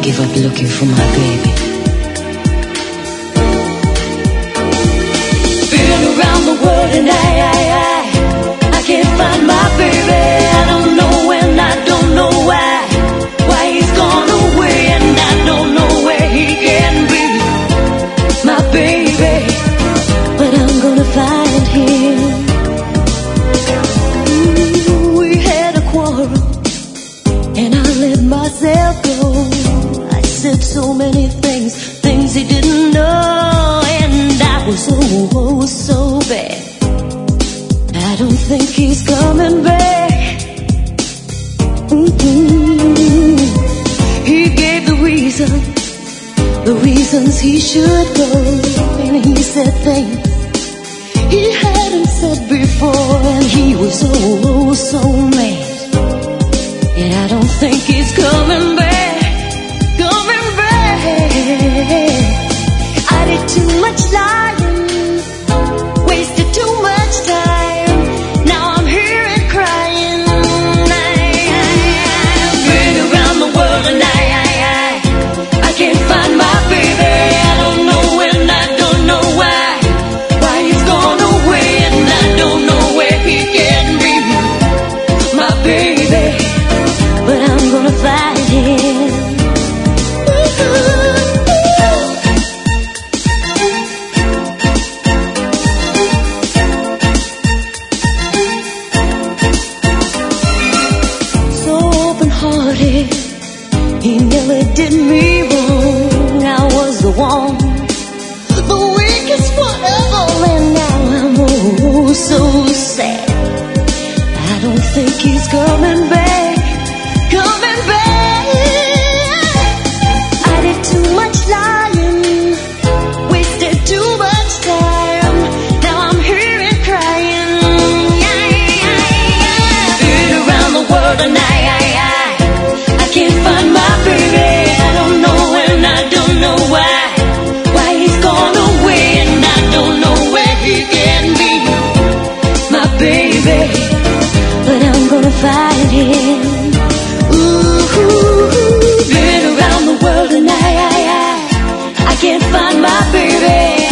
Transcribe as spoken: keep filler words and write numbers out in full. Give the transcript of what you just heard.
give up looking for my baby. Been around the world and I, I, I, I can't find my baby. I don't know when, I don't know why, why he's gone away, and I don't know where he can be, my baby. But I'm gonna find him. Ooh, we had a quarrel, and I let myself go. I said so many things, things he didn't know, and I was oh, oh so bad. I don't think he's coming back. Mm-hmm. He gave the reason, the reasons he should go, and he said things he hadn't said before, and he was oh, oh so mad. And I don't think he's coming back, coming back. I did too much lying, wasted too much time. Now I'm here and crying. I've been around the world and I, I, I, I can't find my baby. I don't know when, I don't know why, why he's gone away, and I don't know where he can be, my baby. But I'm gonna find him. So open-hearted, he never did me wrong. I was the one, the weakest one of all, and now I'm oh so sad. I don't think he's coming back, coming back. I did too much lying, wasted too much time. Now I'm here and crying. Been around the world and I, I, I, I can't find my baby. I don't know when, I don't know why, why he's gone away, and I don't know where he can be, my baby. But I'm gonna find him. Ooh, been around the world and I, I, I, I can't find my baby.